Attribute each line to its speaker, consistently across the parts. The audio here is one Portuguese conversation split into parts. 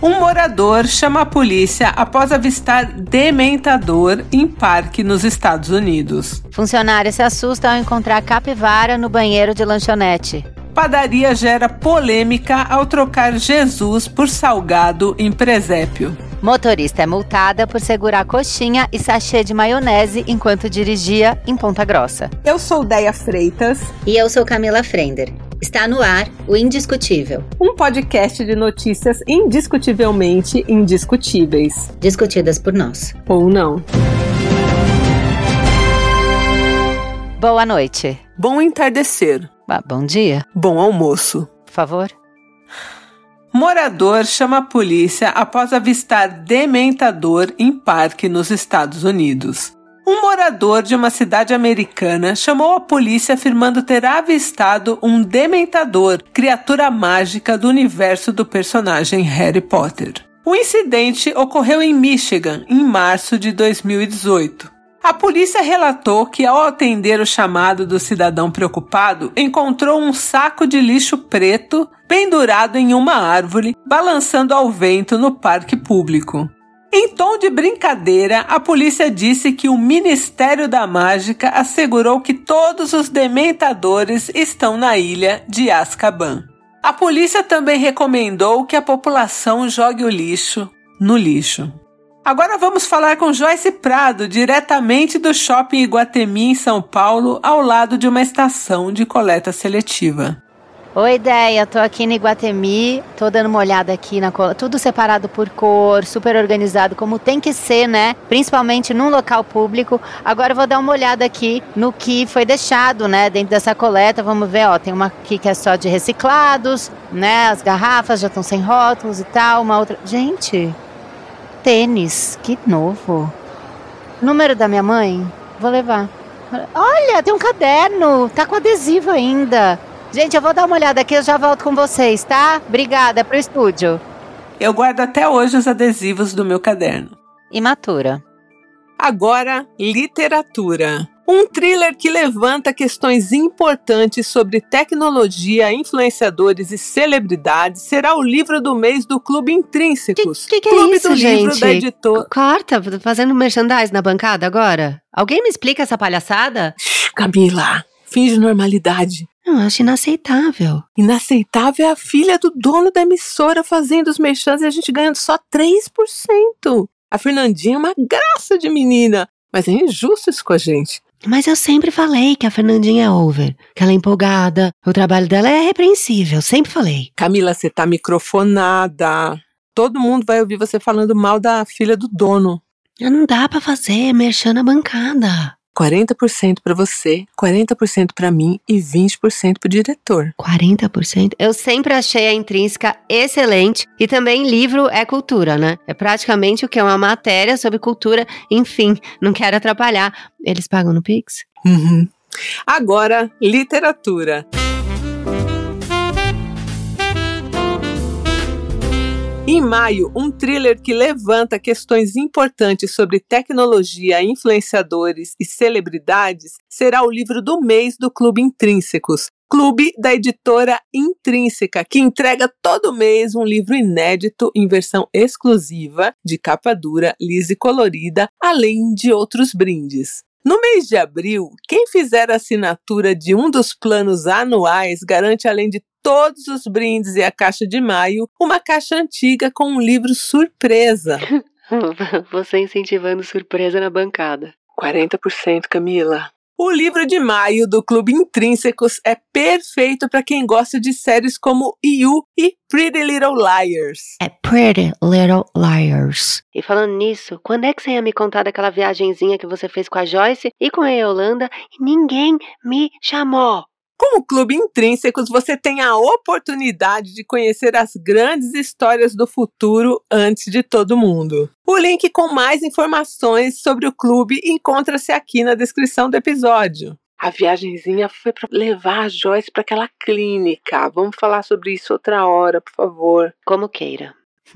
Speaker 1: Um morador chama a polícia após avistar dementador em parque nos Estados Unidos.
Speaker 2: Funcionário se assusta ao encontrar capivara no banheiro de lanchonete.
Speaker 1: Padaria gera polêmica ao trocar Jesus por salgado em presépio.
Speaker 2: Motorista é multada por segurar coxinha e sachê de maionese enquanto dirigia em Ponta Grossa.
Speaker 1: Eu sou Déia Freitas.
Speaker 2: E eu sou Camila Frender. Está no ar o Indiscutível.
Speaker 1: Um podcast de notícias indiscutivelmente indiscutíveis.
Speaker 2: Discutidas por nós.
Speaker 1: Ou não.
Speaker 2: Boa noite.
Speaker 1: Bom entardecer.
Speaker 2: Bom dia.
Speaker 1: Bom almoço.
Speaker 2: Por favor.
Speaker 1: Morador chama a polícia após avistar dementador em parque nos Estados Unidos. Um morador de uma cidade americana chamou a polícia afirmando ter avistado um dementador, criatura mágica do universo do personagem Harry Potter. O incidente ocorreu em Michigan, em março de 2018. A polícia relatou que, ao atender o chamado do cidadão preocupado, encontrou um saco de lixo preto pendurado em uma árvore, balançando ao vento no parque público. Em tom de brincadeira, a polícia disse que o Ministério da Mágica assegurou que todos os dementadores estão na ilha de Azkaban. A polícia também recomendou que a população jogue o lixo no lixo. Agora vamos falar com Joyce Prado, diretamente do Shopping Iguatemi, em São Paulo, ao lado de uma estação de coleta seletiva.
Speaker 2: Oi, Déia, tô aqui no Iguatemi, tô dando uma olhada aqui na cola, tudo separado por cor, super organizado, como tem que ser, né? Principalmente num local público. Agora eu vou dar uma olhada aqui no que foi deixado, né, dentro dessa coleta. Vamos ver, ó, tem uma aqui que é só de reciclados, né? As garrafas já estão sem rótulos e tal, uma outra... Gente, tênis, que novo. Número da minha mãe? Vou levar. Olha, tem um caderno, tá com adesivo ainda. Gente, eu vou dar uma olhada aqui, eu já volto com vocês, tá? Obrigada, pro estúdio.
Speaker 1: Eu guardo até hoje os adesivos do meu caderno.
Speaker 2: Imatura.
Speaker 1: Agora, literatura. Um thriller que levanta questões importantes sobre tecnologia, influenciadores e celebridades será o livro do mês do Clube Intrínsecos.
Speaker 2: Que
Speaker 1: Clube
Speaker 2: é isso,
Speaker 1: do
Speaker 2: gente?
Speaker 1: Livro da editora.
Speaker 2: Corta, fazendo merchandise na bancada agora? Alguém me explica essa palhaçada?
Speaker 1: Camila, finge normalidade.
Speaker 2: Eu acho inaceitável.
Speaker 1: Inaceitável é a filha do dono da emissora fazendo os merchans e a gente ganhando só 3%. A Fernandinha é uma graça de menina, mas é injusto isso com a gente.
Speaker 2: Mas eu sempre falei que a Fernandinha é over, que ela é empolgada, o trabalho dela é repreensível, sempre falei.
Speaker 1: Camila, você tá microfonada. Todo mundo vai ouvir você falando mal da filha do dono.
Speaker 2: Não dá pra fazer merchan na bancada.
Speaker 1: 40% pra você, 40% pra mim e 20% pro diretor.
Speaker 2: 40%? Eu sempre achei a Intrínseca excelente e também livro é cultura, né? É praticamente o que é uma matéria sobre cultura, enfim, não quero atrapalhar. Eles pagam no Pix?
Speaker 1: Uhum. Agora, literatura. Em maio, um thriller que levanta questões importantes sobre tecnologia, influenciadores e celebridades será o livro do mês do Clube Intrínsecos, clube da editora Intrínseca, que entrega todo mês um livro inédito em versão exclusiva, de capa dura, lisa e colorida, além de outros brindes. No mês de abril, quem fizer a assinatura de um dos planos anuais garante, além de todos os brindes e a caixa de maio, uma caixa antiga com um livro surpresa.
Speaker 2: Você incentivando surpresa na bancada.
Speaker 1: 40%, Camila. O livro de maio do Clube Intrínsecos é perfeito para quem gosta de séries como You e Pretty Little Liars.
Speaker 2: É Pretty Little Liars. E falando nisso, quando é que você ia me contar daquela viagenzinha que você fez com a Joyce e com a Yolanda e ninguém me chamou?
Speaker 1: Com o Clube Intrínsecos, você tem a oportunidade de conhecer as grandes histórias do futuro antes de todo mundo. O link com mais informações sobre o clube encontra-se aqui na descrição do episódio. A viagenzinha foi para levar a Joyce para aquela clínica. Vamos falar sobre isso outra hora, por favor.
Speaker 2: Como queira.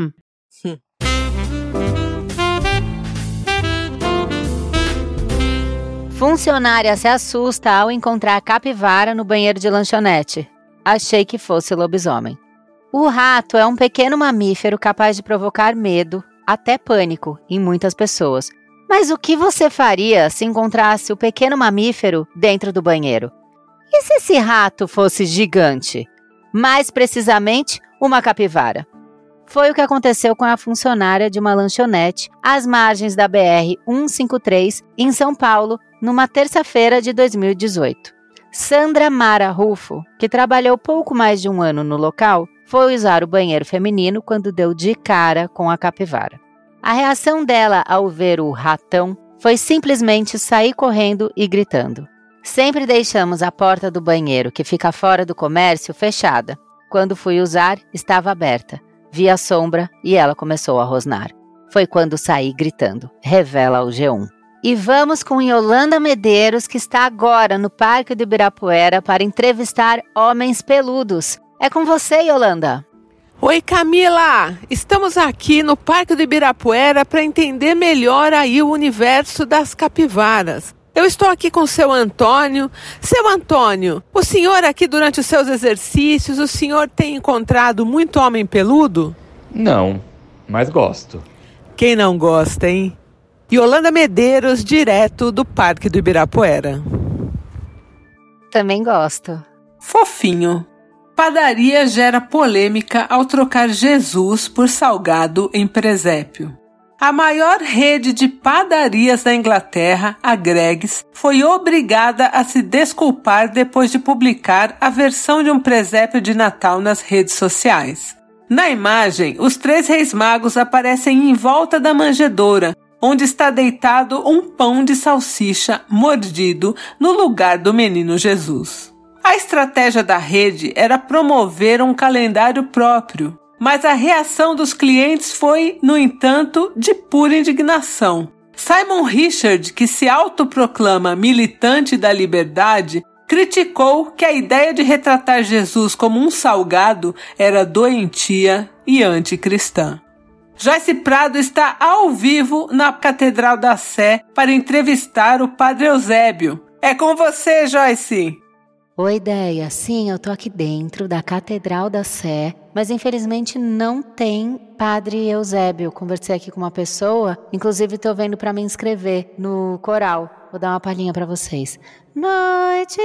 Speaker 2: Funcionária se assusta ao encontrar capivara no banheiro de lanchonete. Achei que fosse lobisomem. O rato é um pequeno mamífero capaz de provocar medo, até pânico, em muitas pessoas. Mas o que você faria se encontrasse o pequeno mamífero dentro do banheiro? E se esse rato fosse gigante? Mais precisamente, uma capivara. Foi o que aconteceu com a funcionária de uma lanchonete às margens da BR-153, em São Paulo, numa terça-feira de 2018. Sandra Mara Rufo, que trabalhou pouco mais de um ano no local, foi usar o banheiro feminino quando deu de cara com a capivara. A reação dela ao ver o ratão foi simplesmente sair correndo e gritando. Sempre deixamos a porta do banheiro, que fica fora do comércio, fechada. Quando fui usar, estava aberta. Vi a sombra e ela começou a rosnar. Foi quando saí gritando, revela o G1. E vamos com Yolanda Medeiros, que está agora no Parque do Ibirapuera para entrevistar homens peludos. É com você, Yolanda.
Speaker 1: Oi, Camila! Estamos aqui no Parque do Ibirapuera para entender melhor aí o universo das capivaras. Eu estou aqui com o seu Antônio. Seu Antônio, o senhor aqui durante os seus exercícios, o senhor tem encontrado muito homem peludo?
Speaker 3: Não, mas gosto.
Speaker 1: Quem não gosta, hein? Yolanda Medeiros, direto do Parque do Ibirapuera.
Speaker 2: Também gosto.
Speaker 1: Fofinho. Padaria gera polêmica ao trocar Jesus por salgado em presépio. A maior rede de padarias da Inglaterra, a Greggs, foi obrigada a se desculpar depois de publicar a versão de um presépio de Natal nas redes sociais. Na imagem, os 3 reis magos aparecem em volta da manjedoura, onde está deitado um pão de salsicha mordido no lugar do menino Jesus. A estratégia da rede era promover um calendário próprio, mas a reação dos clientes foi, no entanto, de pura indignação. Simon Richard, que se autoproclama militante da liberdade, criticou que a ideia de retratar Jesus como um salgado era doentia e anticristã. Joyce Prado está ao vivo na Catedral da Sé para entrevistar o Padre Eusébio. É com você, Joyce!
Speaker 2: Oi, Deia. Sim, eu tô aqui dentro da Catedral da Sé, mas infelizmente não tem Padre Eusébio. Conversei aqui com uma pessoa, inclusive tô vendo para me inscrever no coral. Vou dar uma palhinha para vocês. Noite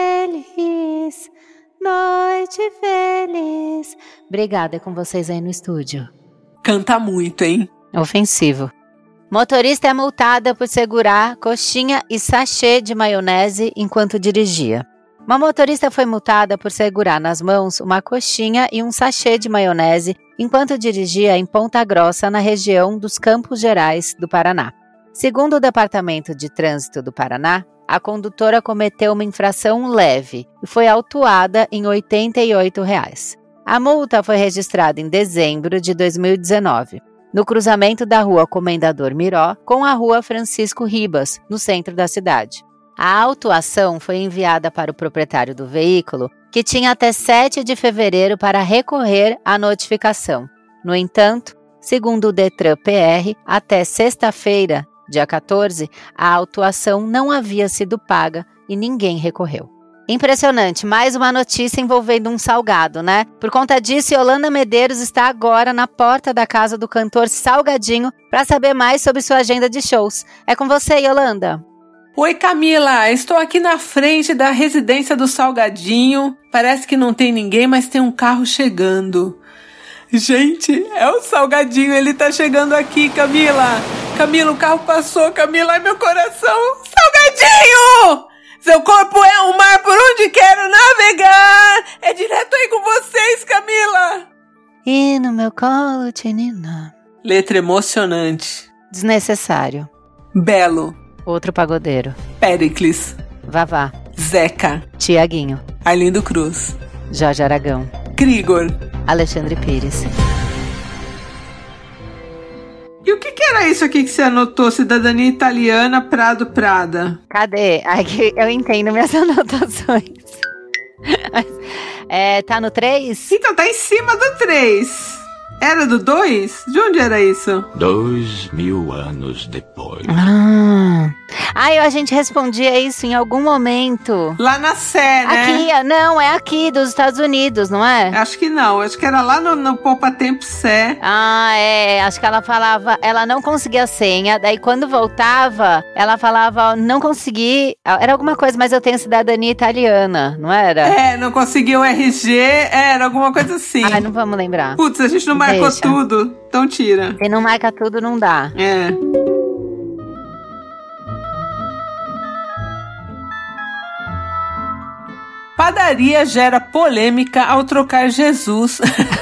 Speaker 2: feliz, noite feliz. Obrigada, é com vocês aí no estúdio.
Speaker 1: Canta muito, hein?
Speaker 2: Ofensivo. Motorista é multada por segurar coxinha e sachê de maionese enquanto dirigia. Uma motorista foi multada por segurar nas mãos uma coxinha e um sachê de maionese enquanto dirigia em Ponta Grossa, na região dos Campos Gerais do Paraná. Segundo o Departamento de Trânsito do Paraná, a condutora cometeu uma infração leve e foi autuada em R$ 88. A multa foi registrada em dezembro de 2019, no cruzamento da Rua Comendador Miró com a Rua Francisco Ribas, no centro da cidade. A autuação foi enviada para o proprietário do veículo, que tinha até 7 de fevereiro para recorrer à notificação. No entanto, segundo o Detran PR, até sexta-feira, dia 14, a autuação não havia sido paga e ninguém recorreu. Impressionante, mais uma notícia envolvendo um salgado, né? Por conta disso, Yolanda Medeiros está agora na porta da casa do cantor Salgadinho para saber mais sobre sua agenda de shows. É com você, Yolanda.
Speaker 1: Oi, Camila, estou aqui na frente da residência do Salgadinho. Parece que não tem ninguém, mas tem um carro chegando. Gente, é o Salgadinho, ele tá chegando aqui, Camila. Camila, o carro passou, Camila, ai meu coração. Salgadinho! Seu corpo é um mar por onde quero navegar. É direto aí com vocês, Camila.
Speaker 2: E no meu colo, Tinina.
Speaker 1: Letra emocionante.
Speaker 2: Desnecessário.
Speaker 1: Belo.
Speaker 2: Outro pagodeiro.
Speaker 1: Péricles.
Speaker 2: Vavá.
Speaker 1: Zeca.
Speaker 2: Tiaguinho.
Speaker 1: Arlindo Cruz.
Speaker 2: Jorge Aragão.
Speaker 1: Krigor.
Speaker 2: Alexandre Pires.
Speaker 1: E o que era isso aqui que você anotou? Cidadania italiana, Prado Prada.
Speaker 2: Cadê? Aqui eu entendo minhas anotações. Tá no 3?
Speaker 1: Então, tá em cima do 3. Era do 2? De onde era isso?
Speaker 4: 2000 anos depois.
Speaker 2: Ah. A gente respondia isso em algum momento.
Speaker 1: Lá na Sé, né?
Speaker 2: Aqui, não, é aqui dos Estados Unidos, não é?
Speaker 1: Acho que não, acho que era lá no Poupa Tempo Sé.
Speaker 2: Acho que ela falava, ela não conseguia a senha, daí quando voltava, ela falava, não consegui, era alguma coisa, mas eu tenho cidadania italiana, não era?
Speaker 1: Não conseguiu o RG, era alguma coisa assim.
Speaker 2: Não vamos lembrar.
Speaker 1: Putz, a gente não marcou tudo, então tira.
Speaker 2: Se não marca tudo, não dá.
Speaker 1: Padaria gera polêmica ao trocar Jesus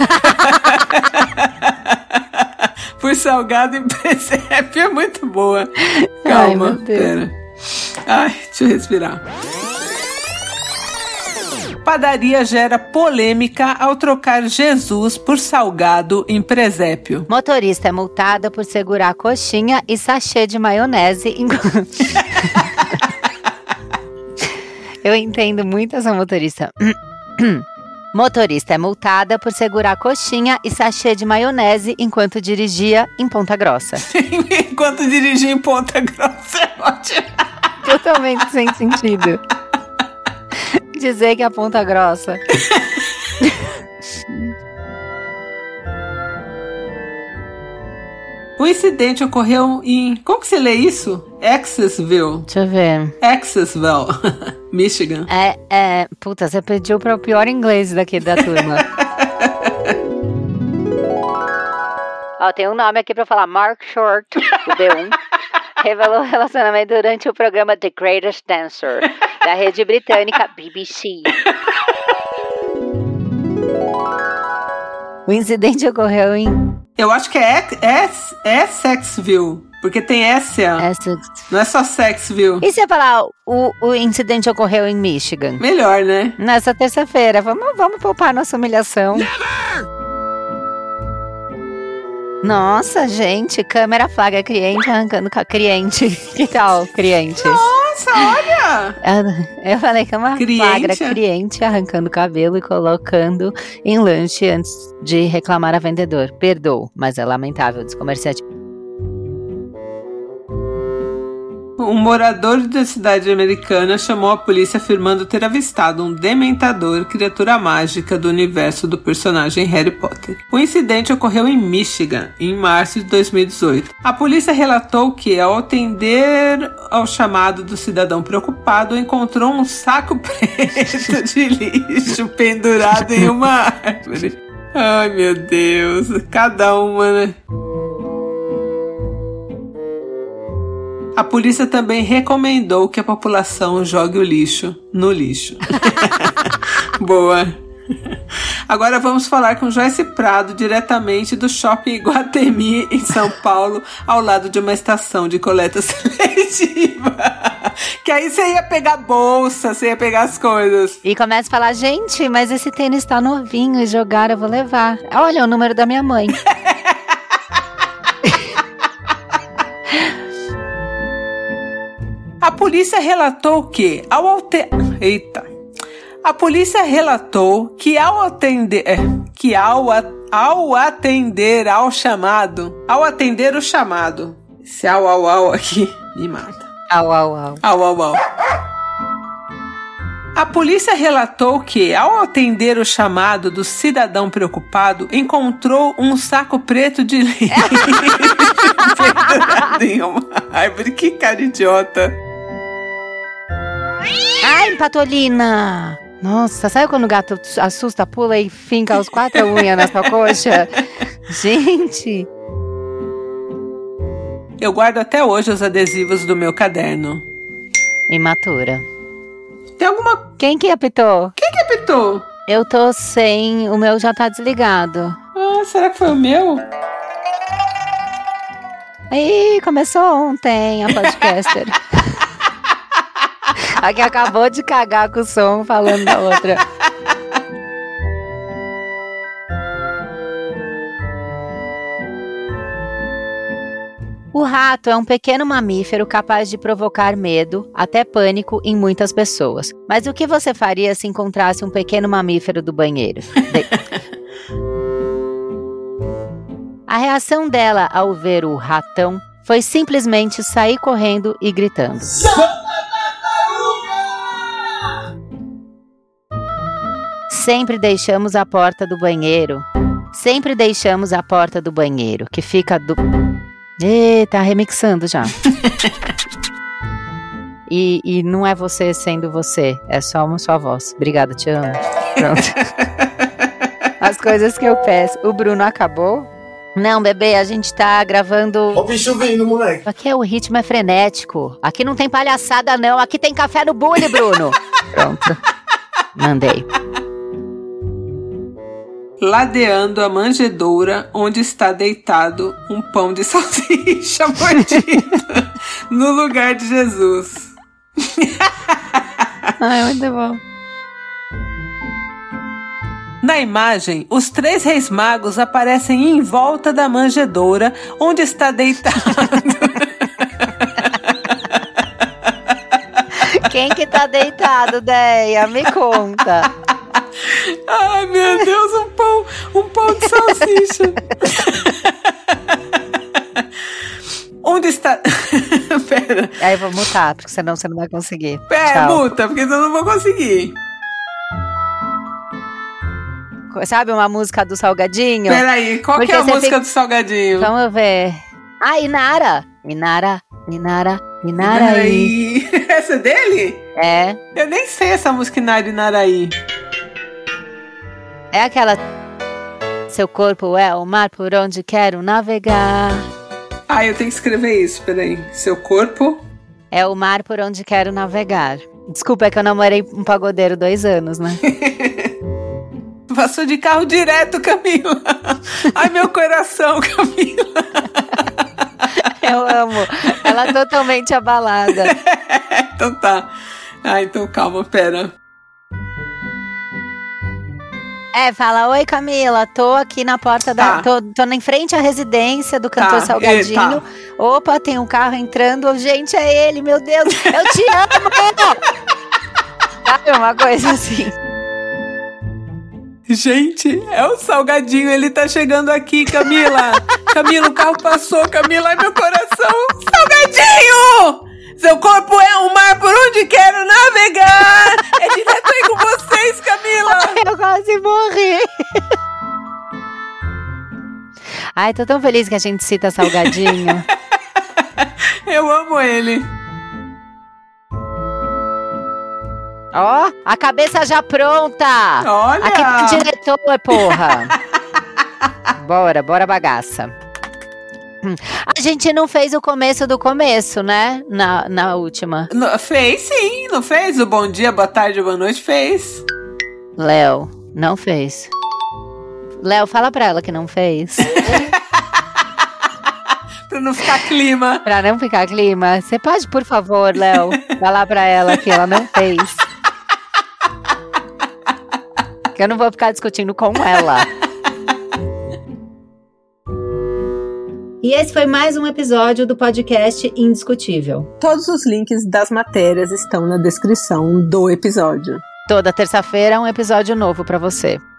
Speaker 1: por salgado em presépio. É muito boa. Calma, pera. Deixa eu respirar. Padaria gera polêmica ao trocar Jesus por salgado em presépio.
Speaker 2: Motorista é multada por segurar coxinha e sachê de maionese Eu entendo muito essa motorista. Motorista é multada por segurar coxinha e sachê de maionese enquanto dirigia em Ponta Grossa.
Speaker 1: Enquanto dirigia em Ponta Grossa é ótimo.
Speaker 2: Totalmente sem sentido. Dizer que é a Ponta Grossa.
Speaker 1: O incidente ocorreu em... Como que você lê isso? Accessville.
Speaker 2: Deixa eu ver.
Speaker 1: Accessville, Michigan.
Speaker 2: Puta, você pediu para o pior inglês daqui da turma. Tem um nome aqui para falar. Mark Short, do B1, revelou o relacionamento durante o programa The Greatest Dancer, da rede britânica BBC. O incidente ocorreu em...
Speaker 1: Eu acho que é Sexville, porque tem S. Não é só Sexville.
Speaker 2: E se eu falar o incidente ocorreu em Michigan?
Speaker 1: Melhor, né?
Speaker 2: Nessa terça-feira. Vamos poupar nossa humilhação. Never! Nossa, gente, câmera flagra cliente arrancando com a cliente. Que tal, cliente?
Speaker 1: Nossa, olha!
Speaker 2: Eu falei que é uma flagra cliente arrancando cabelo e colocando em lanche antes de reclamar a vendedor. Perdoou, mas é lamentável, diz comerciante.
Speaker 1: Um morador da cidade americana chamou a polícia afirmando ter avistado um dementador, criatura mágica do universo do personagem Harry Potter. O incidente ocorreu em Michigan, em março de 2018. A polícia relatou que, ao atender ao chamado do cidadão preocupado, encontrou um saco preto de lixo pendurado em uma árvore. Ai, meu Deus, cada uma, né? A polícia também recomendou que a população jogue o lixo no lixo. Boa. Agora vamos falar com Joyce Prado, diretamente do Shopping Iguatemi, em São Paulo, ao lado de uma estação de coleta seletiva. Que aí você ia pegar bolsa, você ia pegar as coisas.
Speaker 2: E começa a falar, gente, mas esse tênis tá novinho e jogar eu vou levar. Olha o número da minha mãe.
Speaker 1: A polícia relatou que, ao atender ao chamado, esse au aqui me mata. Au. A polícia relatou que, ao atender o chamado do cidadão preocupado, encontrou um saco preto de lixo pendurado em uma árvore. Que cara idiota.
Speaker 2: Ai, Patolina! Nossa, sabe quando o gato assusta, pula e finca os 4 unhas na sua coxa? Gente!
Speaker 1: Eu guardo até hoje os adesivos do meu caderno.
Speaker 2: Imatura.
Speaker 1: Tem alguma...
Speaker 2: Quem que apitou?
Speaker 1: Eu
Speaker 2: tô sem, o meu já tá desligado.
Speaker 1: Será que foi o meu?
Speaker 2: Ih, começou ontem a podcaster. A que acabou de cagar com o som falando da outra. O rato é um pequeno mamífero capaz de provocar medo, até pânico, em muitas pessoas. Mas o que você faria se encontrasse um pequeno mamífero do banheiro? A reação dela ao ver o ratão foi simplesmente sair correndo e gritando. Sempre deixamos a porta do banheiro. Sempre deixamos a porta do banheiro, que fica do... Tá remixando já. E não é você sendo você, é só uma sua voz. Obrigada, te amo. Pronto. As coisas que eu peço. O Bruno acabou? Não, bebê, a gente tá gravando...
Speaker 4: Ó o bicho vindo, moleque.
Speaker 2: Aqui o ritmo é frenético. Aqui não tem palhaçada, não. Aqui tem café no bule, Bruno. Pronto. Mandei.
Speaker 1: Ladeando a manjedoura onde está deitado um pão de salsicha mordido no lugar de Jesus.
Speaker 2: Ai, muito bom.
Speaker 1: Na imagem, os 3 reis magos aparecem em volta da manjedoura onde está deitado.
Speaker 2: Quem que tá deitado, Deia? Me conta.
Speaker 1: Ai, meu Deus, um pão de salsicha. Onde está... Pera.
Speaker 2: Aí eu vou mutar, porque senão você não vai conseguir.
Speaker 1: Pera, muta, porque eu não vou conseguir.
Speaker 2: Sabe uma música do Salgadinho?
Speaker 1: Peraí, qual que é a música do Salgadinho?
Speaker 2: Vamos ver. Ah, Inara. Inara, Inara, Inaraí.
Speaker 1: Essa é dele?
Speaker 2: É.
Speaker 1: Eu nem sei essa música Inaraí.
Speaker 2: É aquela... Seu corpo é o mar por onde quero navegar.
Speaker 1: Ah, eu tenho que escrever isso, peraí. Seu corpo...
Speaker 2: É o mar por onde quero navegar. Desculpa, é que eu namorei um pagodeiro 2 anos, né?
Speaker 1: Passou de carro direto, Camila. Ai, meu coração, Camila.
Speaker 2: Eu amo. Ela totalmente abalada.
Speaker 1: Então tá. Ah, então calma, pera.
Speaker 2: Fala, oi Camila, tô aqui na porta da... Tô em frente à residência do cantor Salgadinho. Opa, tem um carro entrando. Gente, é ele, meu Deus. Eu te amo! Sabe, uma coisa assim.
Speaker 1: Gente, é o Salgadinho, ele tá chegando aqui, Camila. Camila, o carro passou, Camila, ai meu coração. Salgadinho! Seu corpo é um mar por onde quero navegar. É direto aí com vocês, Camila.
Speaker 2: Eu quase morri. Ai, tô tão feliz que a gente cita Salgadinho.
Speaker 1: Eu amo ele.
Speaker 2: Ó, a cabeça já pronta.
Speaker 1: Olha.
Speaker 2: Aqui pro diretor, porra. Bora bagaça. A gente não fez o começo do começo, né? Na última.
Speaker 1: Fez sim, não fez? O bom dia, boa tarde, boa noite, fez.
Speaker 2: Léo, não fez. Léo, fala pra ela que não fez.
Speaker 1: Pra não ficar clima.
Speaker 2: Pra não ficar clima. Você pode, por favor, Léo, falar pra ela que ela não fez. Que eu não vou ficar discutindo com ela. E esse foi mais um episódio do podcast Indiscutível.
Speaker 1: Todos os links das matérias estão na descrição do episódio.
Speaker 2: Toda terça-feira um episódio novo pra você.